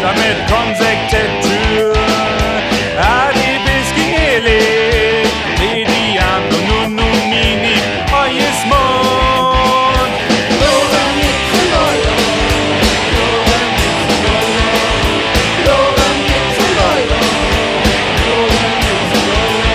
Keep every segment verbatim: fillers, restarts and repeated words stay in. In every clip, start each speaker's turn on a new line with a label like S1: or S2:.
S1: Santa med konsektetur. Adibiski ele, mediano nunu mini, ojes mod.
S2: Loven gick för Lojlo, loven gick för Lojlo, loven gick för Lojlo, loven gick för Lojlo.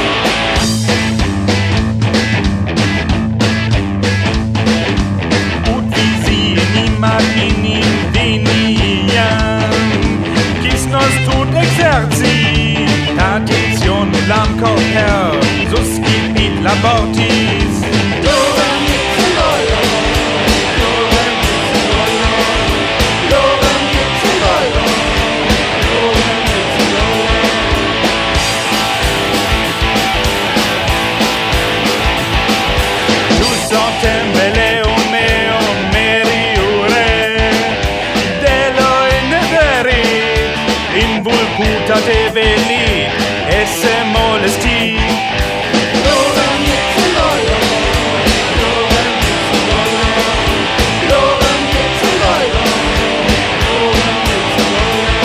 S1: Ut vi sehen imagini veniam, quis nos tut exerci, tradition lam corper, suscipit labortis.
S2: Loven gick för Lojlo, loven gick för Lojlo, loven gick för Lojlo, loven gick för Lojlo.
S1: Tu sortem beleo meo meriore, dello inneveri, in vulcuta te veli, esse molesti.
S2: Loven gick för Lojlo, loven gick för Lojlo, loven gick för Lojlo, loven gick för Lojlo.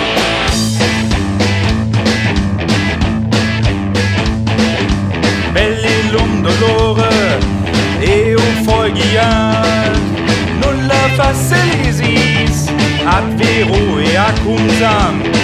S1: Bellilum dolore, eufogiat, nulla facilisis, ad vero e acum sam.